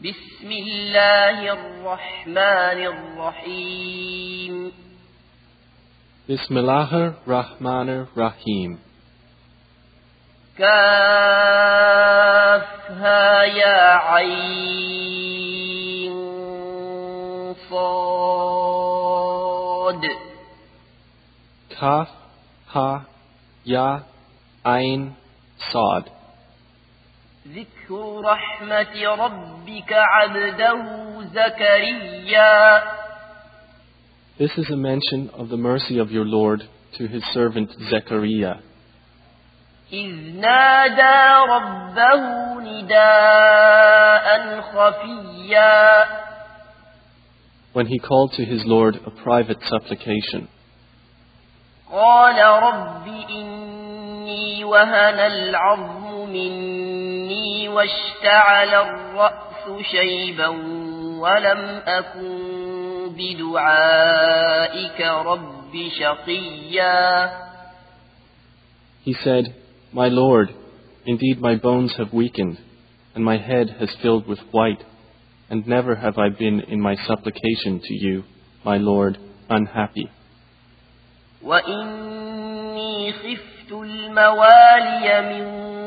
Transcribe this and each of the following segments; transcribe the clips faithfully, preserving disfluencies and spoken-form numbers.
بسم الله الرحمن الرحيم Bismillahir Rahmanir Rahim. كافها يا عين صاد Kaf, Ha, Ya, Ain, Sad. ذكر رحمة ربك عبده زكريا. This is a mention of the mercy of your Lord to his servant Zechariah, إذ نادى ربه نداء خفيا. when he called to his Lord a private supplication. قال رب إني وهن العظم مني واشتعل الرأس شيبا ولم أكن بدعائك رب شقيا. He said, My Lord, indeed my bones have weakened, and my head has filled with white, and never have I been in my supplication to you, my Lord, unhappy. وإني خفت الموالي من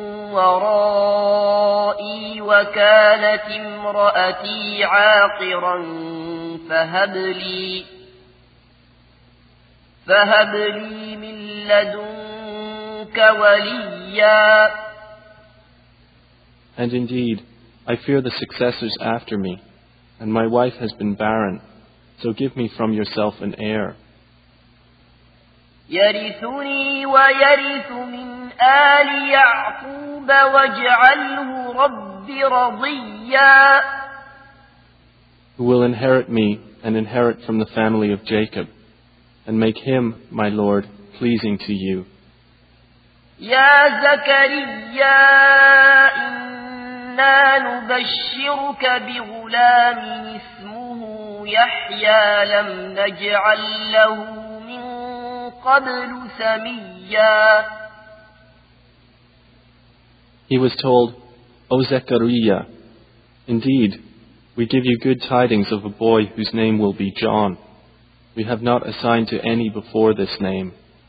ورائي وكانت امرأتي عاقرا فهب لي فهب لي من لدنك وليا. And indeed, I fear the successors after me, and my wife has been barren, so give me from yourself an heir. يرثني ويرث من آل يعقوب واجعله رب رضيا. Who will inherit me and inherit from the family of Jacob, and make him, my Lord, pleasing to you. يا زكريا إنا نبشرك بغلام اسمه يحيى لم نجعل له من قبل سميا. He was told, O Zechariah, indeed, we give you good tidings of a boy whose name will be John. We have not assigned to any before this name.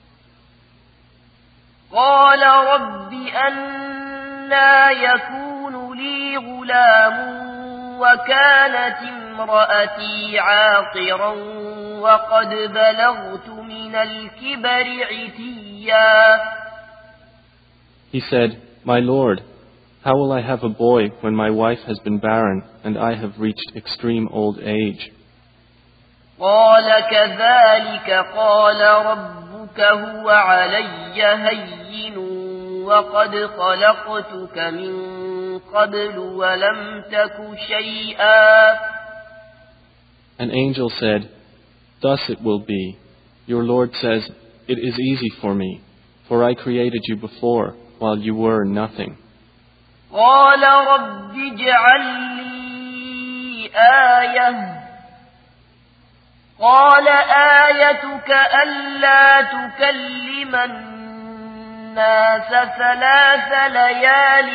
قال رب أنى يكون لي غلام وكانت امرأتي عاقرا وقد بلغت من الكبر عتيا. He said, My Lord, how will I have a boy when my wife has been barren and I have reached extreme old age? قال كذلك قال ربك هو علي هين وقد خلقتك من قبل ولم تك شيئا. An angel said, Thus it will be. Your Lord says, It is easy for me, for I created you before while you were nothing. قال رب اجعل لي آية. قال آيتك ألا تكلم الناس ثلاث ليال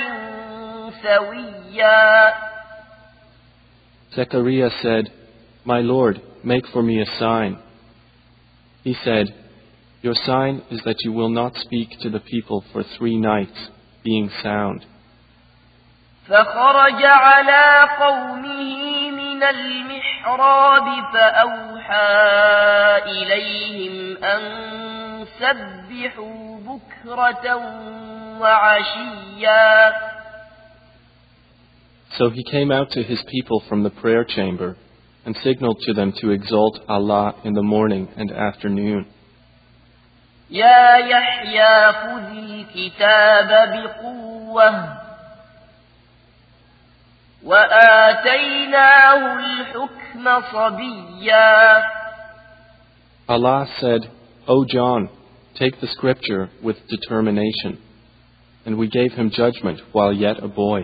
سويا. Zechariah said, My Lord, make for me a sign. He said, Your sign is that you will not speak to the people for three nights, being sound. فخرج على قومه من المحراب فأوحى إليهم أن سبحوا بكرة وعشيا. So he came out to his people from the prayer chamber and signaled to them to exalt Allah in the morning and afternoon. يا يحيى خذ الكتاب بقوة وآتيناه الحكم صبيا. Allah said, O John, take the scripture with determination. And we gave him judgment while yet a boy.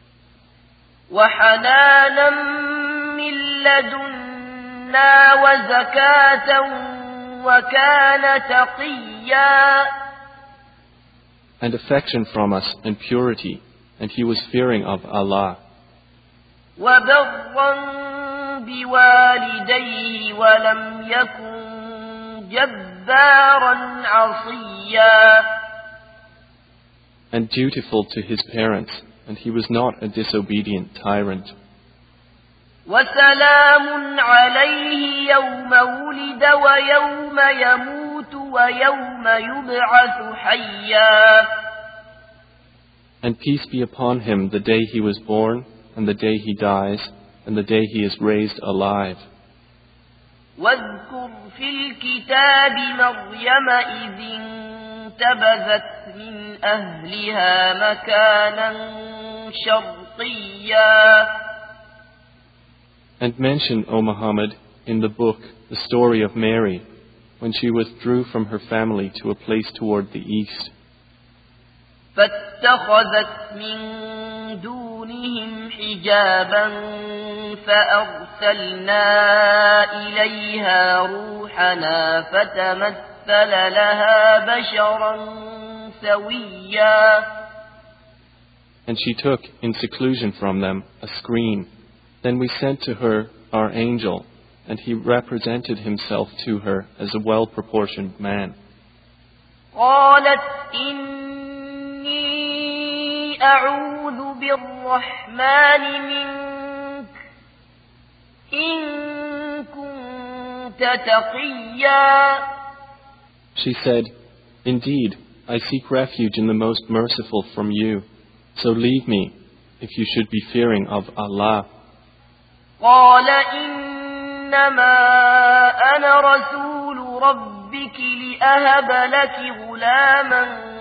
وحنانا من لدنا وزكاة وكان تقيا. And affection from us and purity, and he was fearing of Allah. وبرا بوالديه ولم يكن جبارا عصيا. And dutiful to his parents, and he was not a disobedient tyrant. وسلام عليه يوم ولد ويوم يموت ويوم يبعث حيا. And peace be upon him the day he was born, and the day he dies, and the day he is raised alive. واذكر في الكتاب مريم إذ انتبذت من أهلها مكانا شرقيا. And mention, O Muhammad, in the book the story of Mary, when she withdrew from her family to a place toward the east. فاتخذت من دونهم حجابا فأرسلنا إليها روحنا فتمثل لها بشرا سويا. And she took in seclusion from them a screen. Then we sent to her our angel, and he represented himself to her as a well-proportioned man. قالت إني أعوذ بالرحمن منك إن كنت تقيا. She said, Indeed, I seek refuge in the most merciful from you, so leave me if you should be fearing of Allah. قال إنما أنا رسول ربك لأهب لك غلاما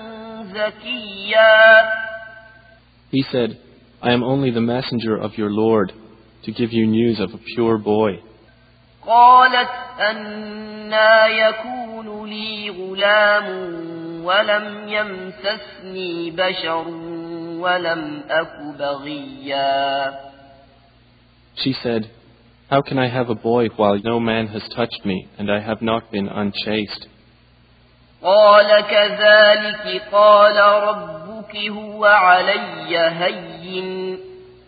زكيا. He said, I am only the messenger of your Lord to give you news of a pure boy. قالت أنى يكون لي غلام ولم يمسسني بشر ولم أك بغيا. She said, How can I have a boy while no man has touched me and I have not been unchaste? قال كذلك قال ربك هو علي هين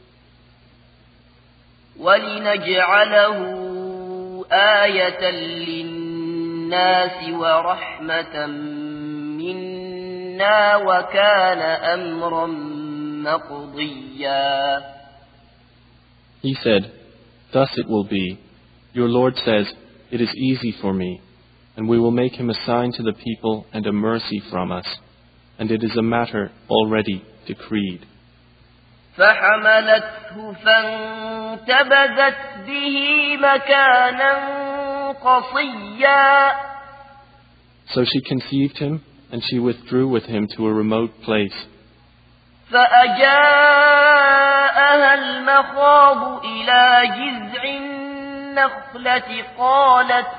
ولنجعله آية للناس ورحمة منا وكان أمرا مقضيا. He said, Thus it will be. Your Lord says, It is easy for me, and we will make him a sign to the people and a mercy from us, and it is a matter already decreed. فحملته فانتبذت به مكانا قصيا. So she conceived him, and she withdrew with him to a remote place. فأجاءها المخاض إلى جذع النخلة قالت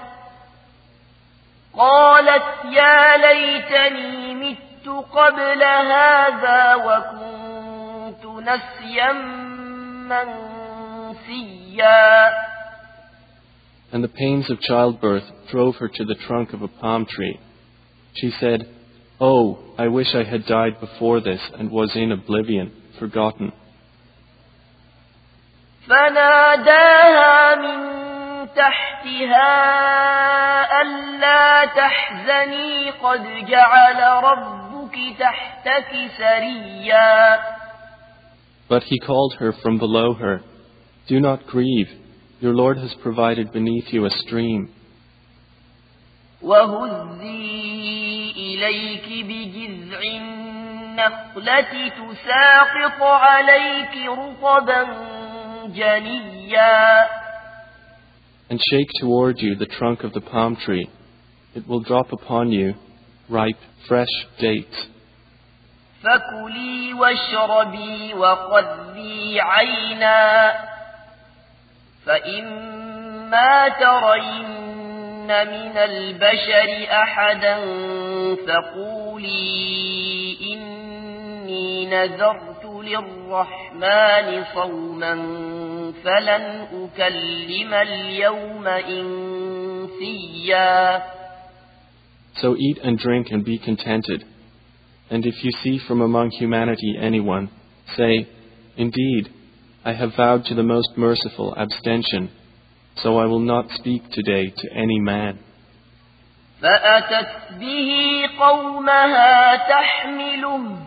قالت يا ليتني مت قبل هذا وكنت نسيا منسيا. And the pains of childbirth drove her to the trunk of a palm tree. She said, Oh, I wish I had died before this and was in oblivion, forgotten. فناداها من تحتها ألا تحزني قد جعل ربك تحتك سريا. But he called her from below her, Do not grieve, your Lord has provided beneath you a stream. وهزي إليك بجذع النخلة تساقط عليك رطبا جنيا. And shake toward you the trunk of the palm tree. It will drop upon you ripe, fresh dates. فكلي واشربي وقري عينا فإما ترين من البشر أحدا فقولي إني نذرت للرحمن صوما فلن أكلم اليوم إنسيا. So eat and drink and be contented. And if you see from among humanity anyone, say, Indeed, I have vowed to the most merciful abstention, so I will not speak today to any man. فأتت به قومها تحمله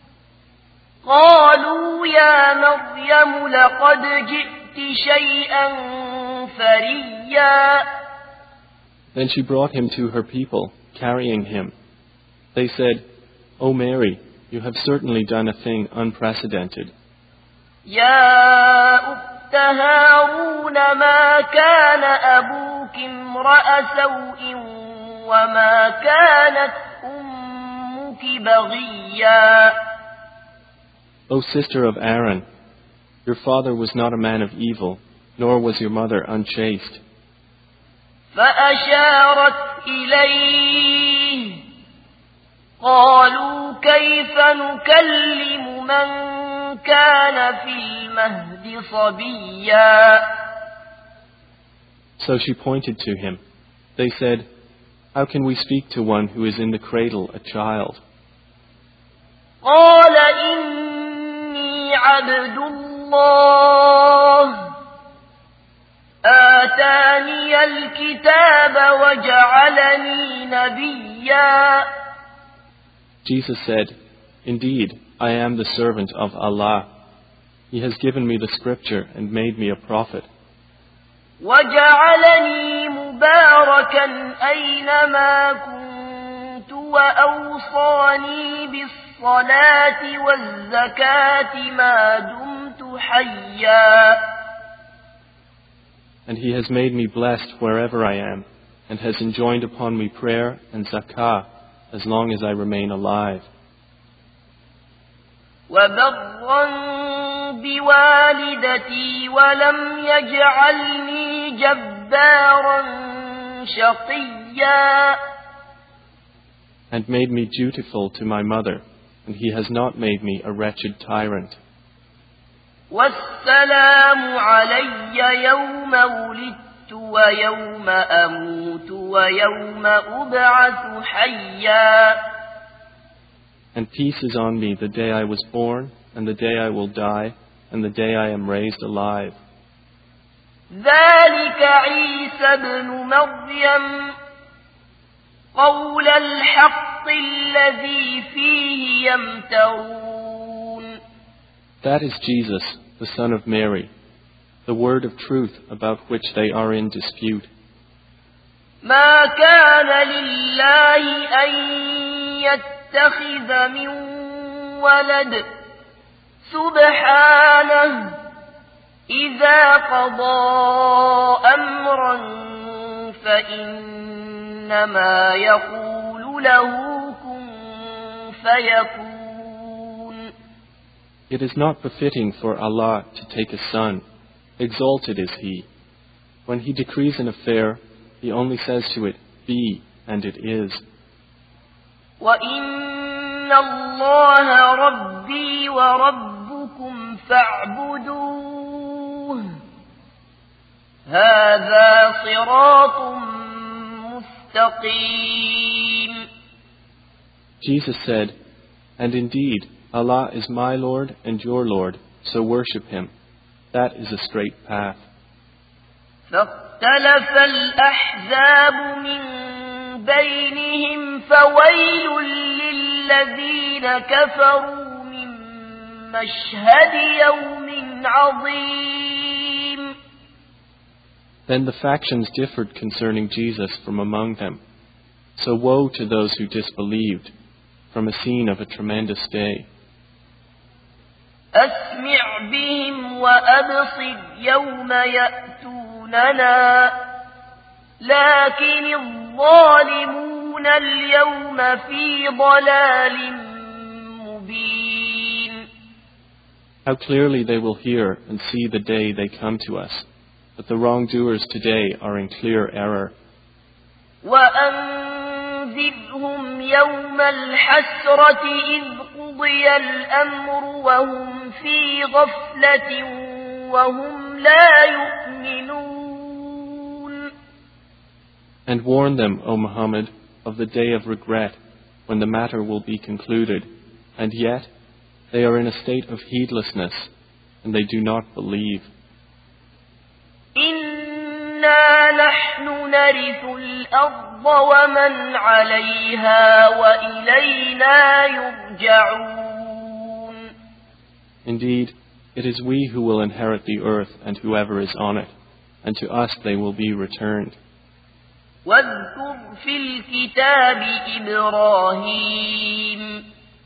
قالوا يا مريم لقد جئت شيئا فريا. Then she brought him to her people, carrying him. They said, O Mary, you have certainly done a thing unprecedented. يا أخت هارون ما كان أبوك امرأ سوء وما كانت أمك بغيا. O sister of Aaron, your father was not a man of evil, nor was your mother unchaste. فأشارت إليه قالوا كيف نكلم من كان في المهد صبيا. So she pointed to him. They said, how can we speak to one who is in the cradle, a child? قال إني عبد الله آتاني الكتاب وجعلني نبيا. Jesus said, indeed, I am the servant of Allah. He has given me the scripture and made me a prophet. وجعلني مباركا أينما كنت وأوصاني بالصلاة والزكاة ما دمت حيا. And He has made me blessed wherever I am, and has enjoined upon me prayer and zakah as long as I remain alive. وبرا بوالدتي ولم يجعلني جبارا شقيا. And made me dutiful to my mother, and He has not made me a wretched tyrant. والسلام علي يوم ولدت ويوم أموت ويوم أبعث حيا. And peace is on me the day I was born, and the day I will die, and the day I am raised alive. ذلك عيسى ابن مريم قول الحق الذي فيه يمترون. That is Jesus, the Son of Mary, the word of truth about which they are in dispute. ما كان لله أن يتخذ من ولد سبحانه إذا قضى أمرا فإنما يقول له كن فيكون. It is not befitting for Allah to take a son. Exalted is He. When He decrees an affair, He only says to it, be, and it is. وَإِنَّ اللَّهَ رَبِّي وَرَبُّكُمْ فَاعْبُدُوهُ هَذَا صِرَاطٌ مُسْتَقِيمٌ. Jesus said, and indeed, Allah is my Lord and your Lord, so worship Him. That is a straight path. فاختلف الأحزاب من بينهم فويل للذين كفروا من مشهد يوم عظيم. Then the factions differed concerning Jesus from among them. So woe to those who disbelieved from a scene of a tremendous day. أسمع بهم وأبصر يوم يأتوننا لكن الظالمون اليوم في ضلال مبين. How clearly they will hear and see the day they come to us, but the wrongdoers today are in clear error. وأنذرهم يوم الحسرة إذ قضي الأمر وهم في غفلة وهم لا يؤمنون. And warn them, O Muhammad, of the day of regret, when the matter will be concluded, and yet they are in a state of heedlessness, and they do not believe. إنا نحن نرث الأرض ومن عليها وإلينا يرجعون. Indeed, it is we who will inherit the earth and whoever is on it, and to us they will be returned. واذكر في الكتاب إبراهيم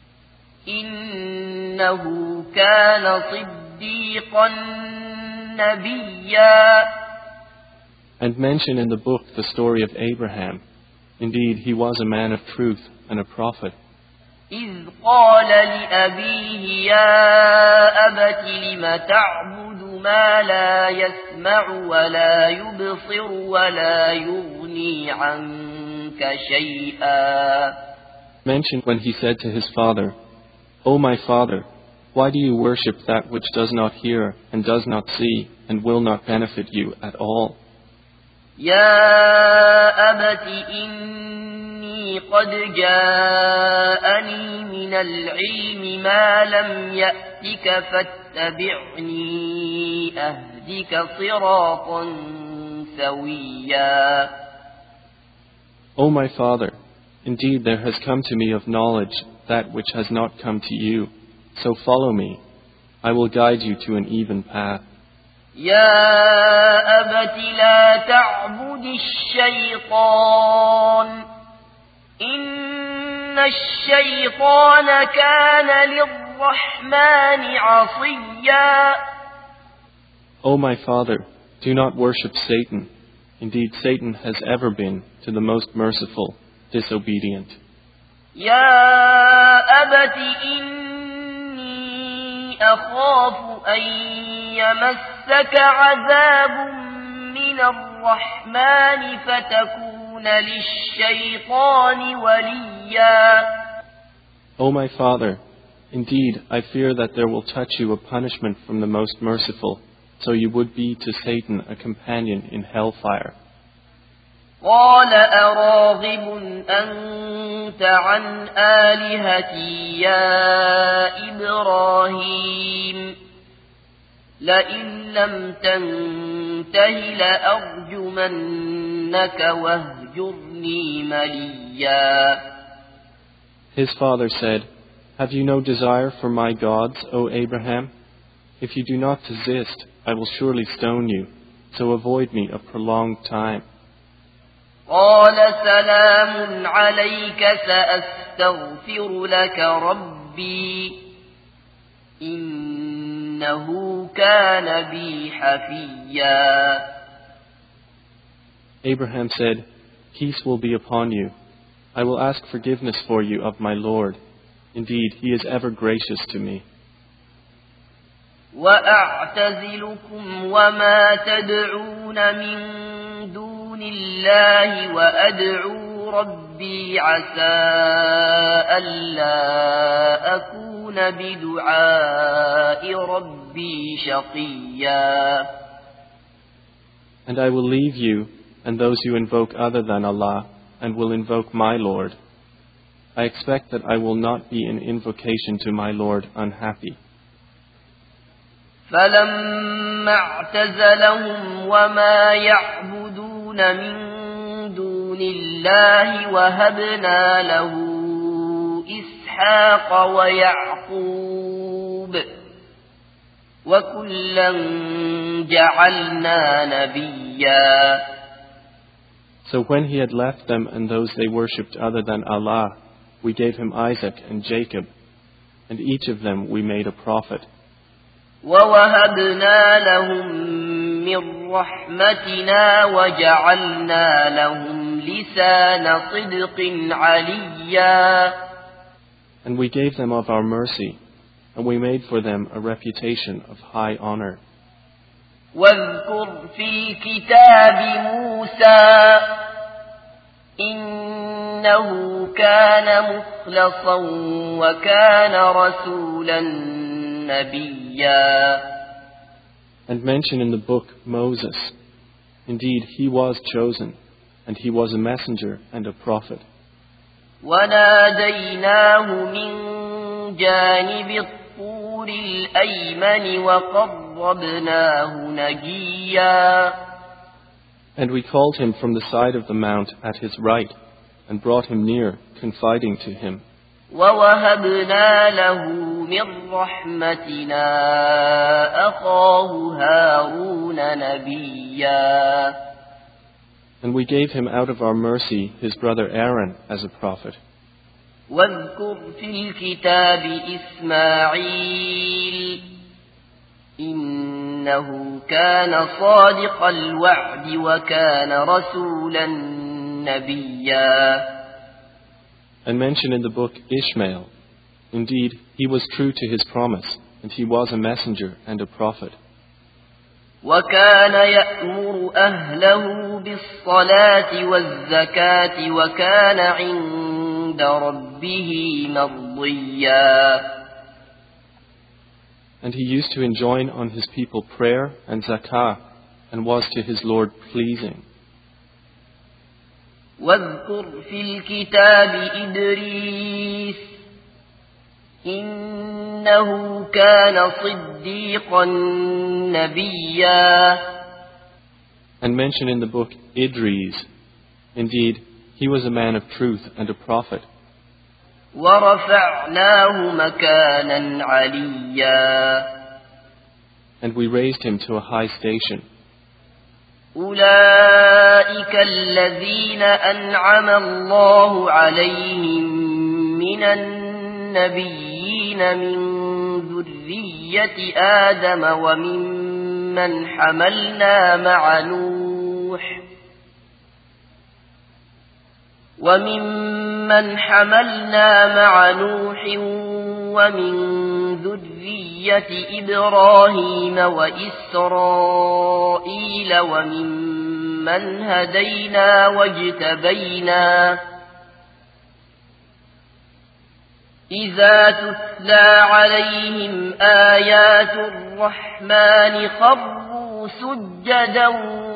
إنه كان صديقا نبيا. And mention in the book the story of Abraham. Indeed, he was a man of truth and a prophet. إذ قال لأبيه يا أبت لم تعبد ما لا يسمع ولا يبصر ولا يغني عنك شيئا. Mention when he said to his father, O my father, why do you worship that which does not hear and does not see and will not benefit you at all? يا أبت إني قد جاءني من العلم ما لم يأتك فاتبعني أهدك صراطا سويا. O my father, indeed there has come to me of knowledge that which has not come to you, so follow me. I will guide you to an even path. يا أبت لا تعبد الشيطان إن الشيطان كان للرحمن عصيا. O my father, do not worship Satan. Indeed, Satan has ever been, to the most merciful, disobedient. يا أبت إني أخاف أن يمسك عذاب من الرحمن فتكون للشيطان وليا. O my father, indeed, I fear that there will touch you a punishment from the most merciful, so you would be to Satan a companion in hellfire. قال أراغب أنت عن آلهتي يا إبراهيم لئن لم تنته لأرجمنك واهجرني مليا. His father said, Have you no desire for my gods, O Abraham? If you do not desist, I will surely stone you, so avoid me a prolonged time. قال سلام عليك سأستغفر لك ربي إنه كان بي حفيا. Abraham said, Peace will be upon you. I will ask forgiveness for you of my Lord. Indeed, he is ever gracious to me. وأعتزلكم وما تدعون من دون الله وأدعو ربي عسى ألا أكون بدعاء ربي شقيا. And I will leave you and those you invoke other than Allah, and will invoke my Lord. I expect that I will not be in invocation to my Lord unhappy. فلما اعتزلهم وما يعبدون من دون الله وهبنا له إسحاق ويعقوب وكلا جعلنا نبيا. So when he had left them and those they worshipped other than Allah, we gave him Isaac and Jacob, and each of them we made a prophet. وَوَهَبْنَا لَهُم مِّن رَّحْمَتِنَا وَجَعَلْنَا لَهُمْ لِسَانَ صِدْقٍ عَلِيًّا. And we gave them of our mercy, and we made for them a reputation of high honor. واذكر في الكتاب موسى إنه كان مخلصا وكان رسولا نبيا. And mention in the book Moses. Indeed, he was chosen, and he was a messenger and a prophet. وناديناه من جانب الطور الطور الأيمن وقربناه نجيا. And we called him from the side of the mount at his right, and brought him near, confiding to him. وَوَهَبْنَا لَهُ مِنْ رَحْمَتِنَا أَخَاهُ هَارُونَ نَبِيًّا. And we gave him out of our mercy his brother Aaron as a prophet. وَاذْكُرْ فِي الْكِتَابِ إِسْمَاعِيلَ إِنَّهُ كَانَ صَادِقَ الْوَعْدِ وَكَانَ رَسُولًا نَبِيًّا. And mention in the book Ishmael. Indeed, he was true to his promise, and he was a messenger and a prophet. وَكَانَ يَأْمُرُ أَهْلَهُ بِالصَّلَاةِ وَالزَّكَاةِ وَكَانَ عِندَ رَبِّهِ مَرْضِيًّا. And he used to enjoin on his people prayer and zakah, and was to his Lord pleasing. واذكر في الكتاب إدريس إنه كان صديقا نبيا. And mention in the book Idris. Indeed, he was a man of truth and a prophet. ورفعناه مكانا عليا. And we raised him to a high station. أولئك الذين أنعم الله عليهم من النبيين من ذرية آدم وممن حملنا مع نوح وممن حملنا مع نوح ومن ذرية إبراهيم وإسرائيل وممن هدينا واجتبينا إذا تتلى عليهم آيات الرحمن خروا سجدا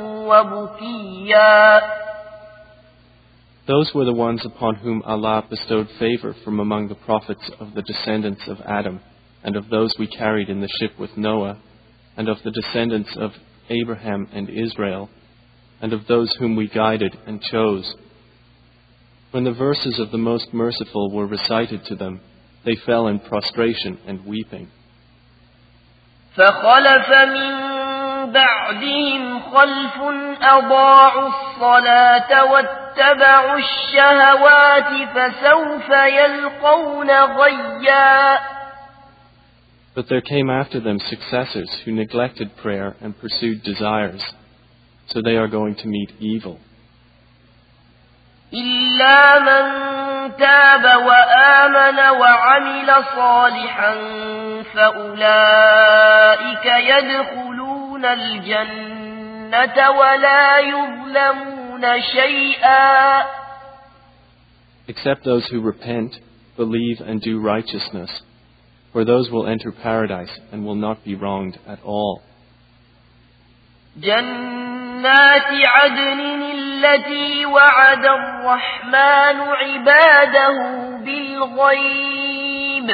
وبكيا. Those were the ones upon whom Allah bestowed favor from among the prophets of the descendants of Adam, and of those we carried in the ship with Noah, and of the descendants of Abraham and Israel, and of those whom we guided and chose. When the verses of the Most Merciful were recited to them, they fell in prostration and weeping. فَخَلَفَ مِن بَعْدِهِمْ خَلْفٌ أَضَاعُوا الصَّلَاةَ وَاتَّبَعُوا الشَّهَوَاتِ فَسَوْفَ يَلْقَوْنَ غَيًّا. But there came after them successors who neglected prayer and pursued desires, so they are going to meet evil. إِلَّا مَن تَابَ وَآمَنَ وَعَمِلَ صَالِحًا فَأُولَئِكَ يَدْخُلُونَ الْجَنَّةَ وَلَا يُظْلَمُونَ شَيْئًا. Except those who repent, believe and do righteousness, for those will enter paradise and will not be wronged at all. جنات عدن التي وعد الرحمن عباده بالغيب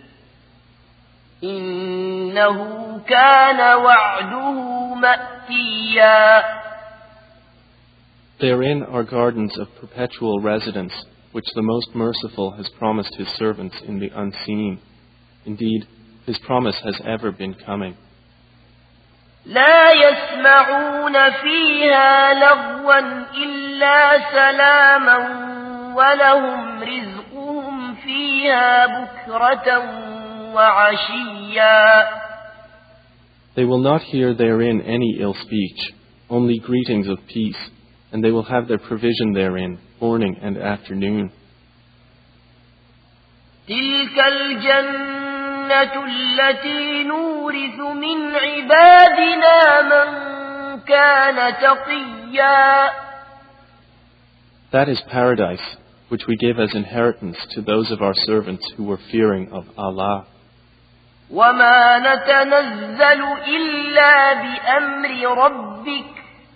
إنه كان وعده مأتيا. Therein are gardens of perpetual residence, which the Most Merciful has promised His servants in the unseen. Indeed, His promise has ever been coming. لا يسمعون فيها لغوا إلا سلاما ولهم رزقهم فيها بكرة وعشيا. They will not hear therein any ill speech, only greetings of peace, and they will have their provision therein morning and afternoon. تلك الجنة التي نورث من عبادنا من كان تقيا. That is paradise, which we give as inheritance to those of our servants who were fearing of Allah. وما نتنزل إلا بأمر ربك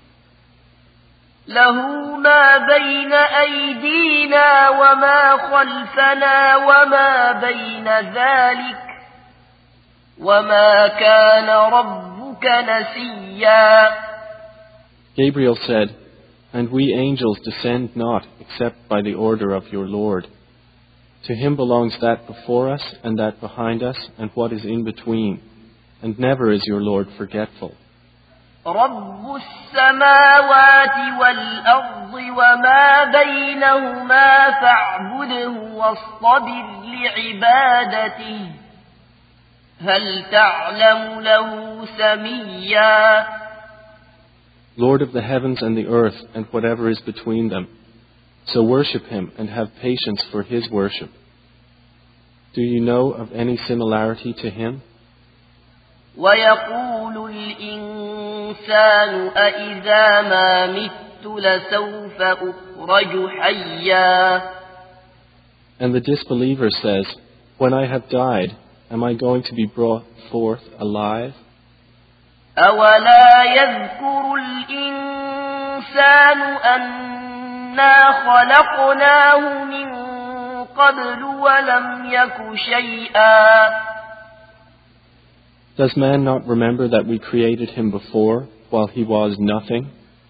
له ما بين أيدينا وما خلفنا وما بين ذلك وما كان ربك نسيا. Gabriel said, "And we angels descend not except by the order of your Lord. To him belongs that before us and that behind us and what is in between, and never is your Lord forgetful." رب السماوات والأرض وما بينهما فاعبده واصطبر لعبادته هل تعلم له سميا. Lord of the heavens and the earth and whatever is between them, so worship him and have patience for his worship. Do you know of any similarity to him? ويقول الإنسان أإذا ما مت لسوف أخرج حيا. And the disbeliever says, "When I have died, am I going to be brought forth alive?" أولا يذكر الإنسان أنا خلقناه من قبل ولم يك شيئا. Does man not remember that we created him before, while he was nothing?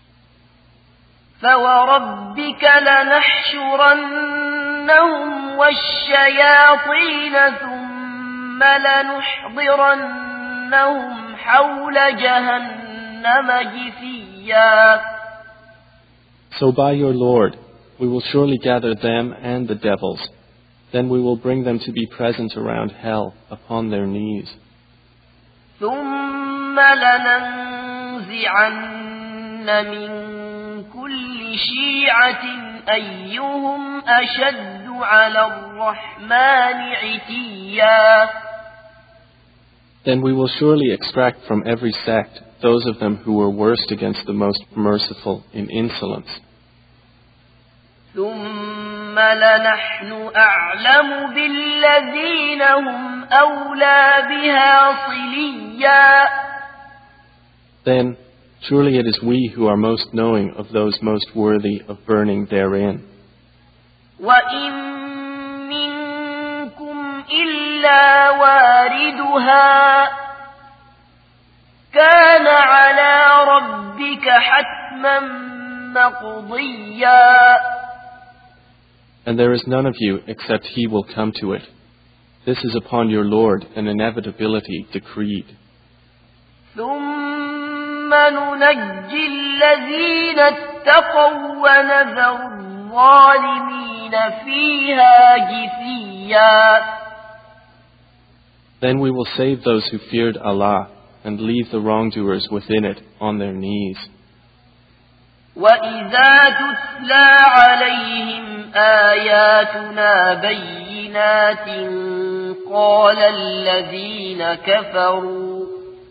فوربك لنحشرنهم والشياطين ثم لنحضرنهم حول جهنم جثيا. So by your Lord, we will surely gather them and the devils. Then we will bring them to be present around hell upon their knees. ثم لننزعن من كل شيعة أيهم أشد على الرحمن عتيا. Then we will surely extract from every sect those of them who were worst against the most merciful in insolence. ثم لنحن أعلم بالذين هم أولى بها صليا. Then surely it is we who are most knowing of those most worthy of burning therein. وإن منكم إلا واردها كان على ربك حتما مقضيا. And there is none of you except he will come to it. This is upon your Lord an inevitability decreed. ثم ننجي الذين اتقوا ونذر الظالمين فيها جثيا. Then we will save those who feared Allah and leave the wrongdoers within it on their knees. وَإِذَا تُتْلَى عَلَيْهِمْ آيَاتُنَا بَيِّنَاتٍ قَالَ الَّذِينَ كَفَرُوا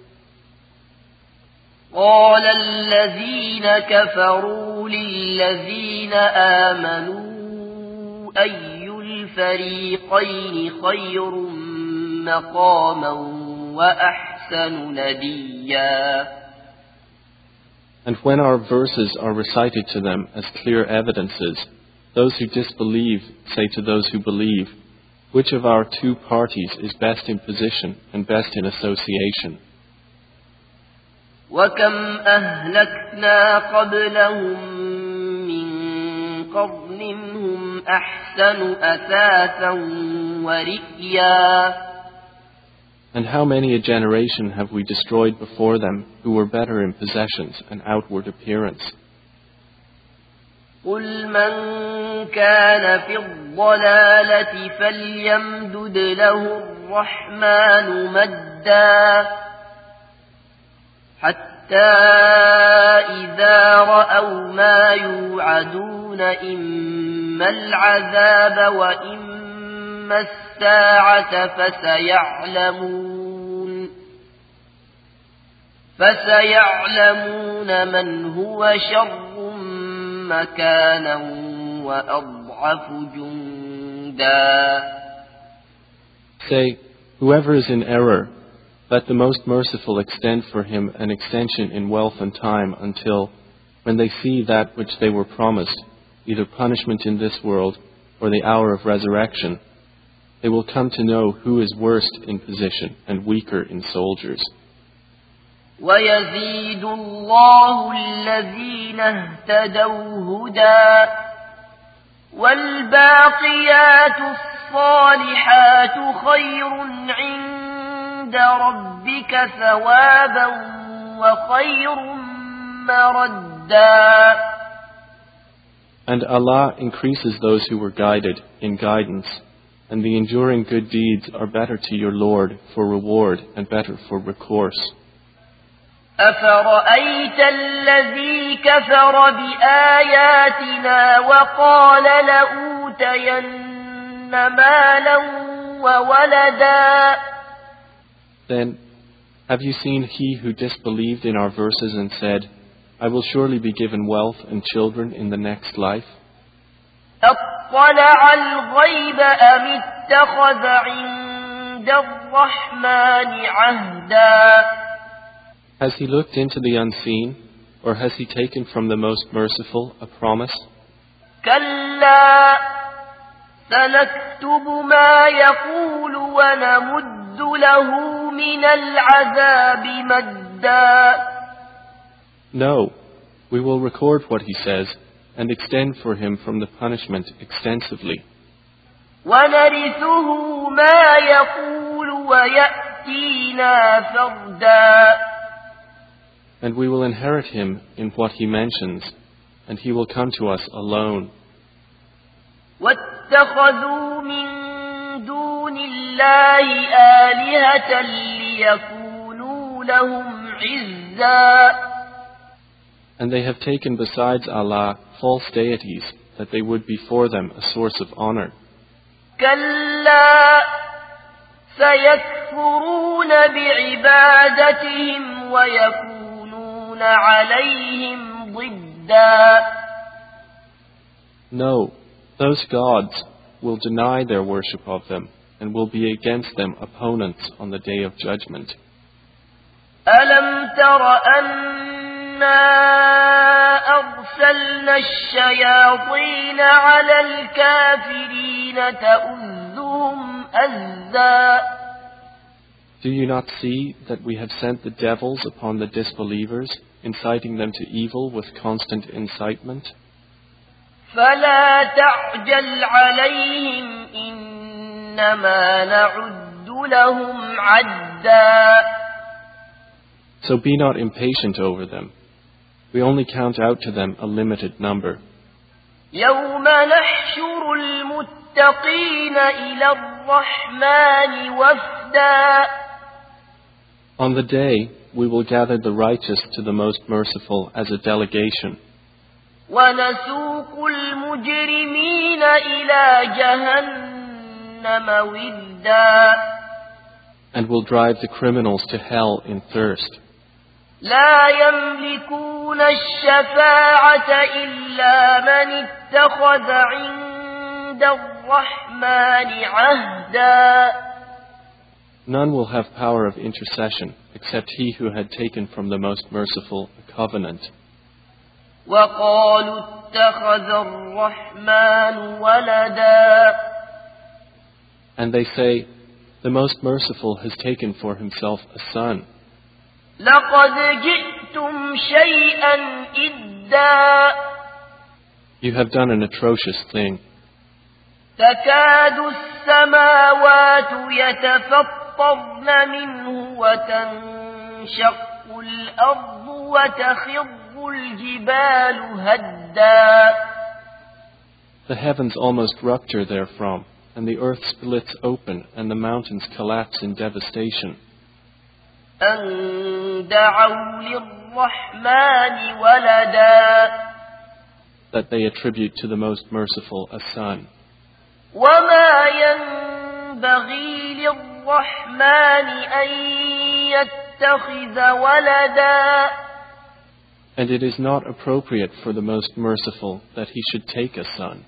قَالَ الَّذِينَ كَفَرُوا لِلَّذِينَ آمَنُوا أَيُّ الْفَرِيقَيْنِ خَيْرٌ مَقَامًا وَأَحْسَنُ نَدِيًّا. And when our verses are recited to them as clear evidences, those who disbelieve say to those who believe, "Which of our two parties is best in position and best in association?" وَكَمْ أَهْلَكْنَا قَبْلَهُمْ مِنْ قَرْنٍ هُمْ أَحْسَنُ أَثَاثًا وَرِئْيًا. And how many a generation have we destroyed before them who were better in possessions and outward appearance? قُلْ مَنْ كَانَ فِي الضَّلَالَةِ فَلْيَمْدُدْ لَهُ الرَّحْمَنُ مَدًّا حَتَّى إِذَا رَأَوْا مَا يُوعَدُونَ إِمَّا الْعَذَابَ وَإِمَّا السَّاعَةَ فَسَيَعْلَمُونَ فَسَيَعْلَمُونَ مَنْ هُوَ شَرٌّ مَكَانًا وَأَضْعَفُ جُنْدًا. Say, whoever is in error, let the Most Merciful extend for him an extension in wealth and time until, when they see that which they were promised, either punishment in this world or the hour of resurrection, they will come to know who is worst in position and weaker in soldiers. ويزيد الله الذين اهتدوا هدى والباقيات الصالحات خير عند ربك ثوابا وخير مردا. And Allah increases those who were guided in guidance, and the enduring good deeds are better to your Lord for reward and better for recourse. أفرأيت الذي كفر بآياتنا وقال لأوتين مالا وولدا. Then, have you seen he who disbelieved in our verses and said, I will surely be given wealth and children in the next life? أطلع الغيب أم اتخذ عند الرحمن عهدا. Has he looked into the unseen, or has he taken from the Most Merciful a promise? كلا سنكتب ما يقول ونمد له من العذاب مدا. No, we will record what he says and extend for him from the punishment extensively. وَنَرِثُهُ مَا يَقُولُ وَيَأْتِينَا فَرْدًا. And we will inherit him in what he mentions, and he will come to us alone. وَاتَّخَذُوا مِن دُونِ اللَّهِ آلِهَةً لِيَكُونُوا لَهُمْ عِزًّا. And they have taken besides Allah false deities, that they would be for them a source of honor. كلا سيكفرون بعبادتهم ويكونون عليهم ضدا. No, those gods will deny their worship of them and will be against them opponents on the day of judgment. ألم تر أنا أرسلنا الشياطين على الكافرين تؤذهم أزا. Do you not see that we have sent the devils upon the disbelievers, inciting them to evil with constant incitement? فلا تعجل عليهم إنما نعد لهم عدا. So be not impatient over them. We only count out to them a limited number. يوم نحشر المتقين إلى الرحمن وفدا. On the day, we will gather the righteous to the Most Merciful as a delegation. ونسوق المجرمين إلى جهنم وردا. And will drive the criminals to hell in thirst. لا يملكون الشفاعة إلا من اتخذ عند الرحمن عهدا. None will have power of intercession except he who had taken from the Most Merciful a covenant. وقالوا اتخذ الرحمن ولدا. And they say, the Most Merciful has taken for himself a son. لقد جئتم شيئا إدا. You have done an atrocious thing. تكاد السماوات يتفطرن منه وتنشق الأرض وتخر الجبال هدا. The heavens almost rupture therefrom, and the earth splits open, and the mountains collapse in devastation. أن دعوا للرحمن ولدا. That they attribute to the Most Merciful a son. وما ينبغي للرحمن أن يتخذ ولدا. And it is not appropriate for the Most Merciful that he should take a son.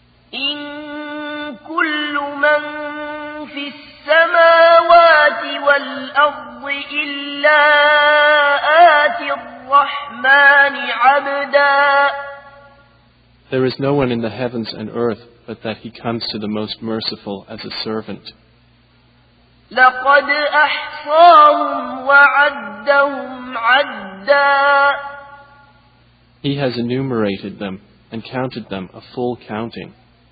إن كل من في السماوات والأرض إلا آتي الرحمن عبدا. There is no one in the heavens and earth but that he comes to the Most Merciful as a servant. لقد أحصاهم وعدهم عدا. He has enumerated them and counted them a full counting.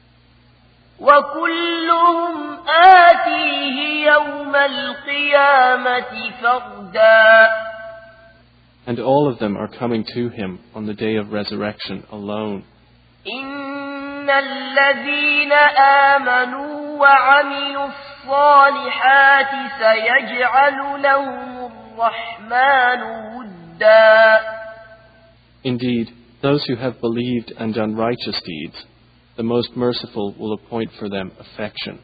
وكلهم آتيه يوم القيامة فردا. And all of them are coming to him on the day of resurrection alone. إن الذين آمنوا وعملوا الصالحات سيجعل لهم الرحمن ودا. Indeed, those who have believed and done righteous deeds, the Most Merciful will appoint for them affection.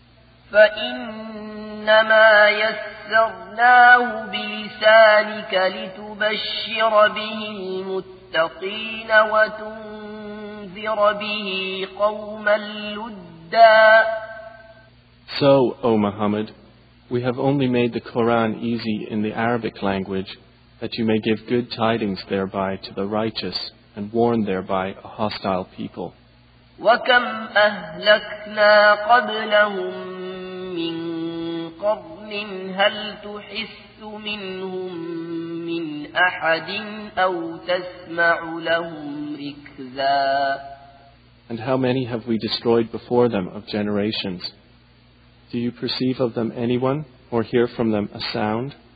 فإنما يسرناه بلسانك لتبشر به المتقين وتنذر به قوما لدا. So, O Muhammad, we have only made the Quran easy in the Arabic language, that you may give good tidings thereby to the righteous and warn thereby a hostile people. وكم أهلكنا قبلهم من قرن هل تحس منهم من أحد أو تسمع لهم ركزا. And how many have we destroyed before them of generations? Do you perceive of them anyone or hear from them a sound?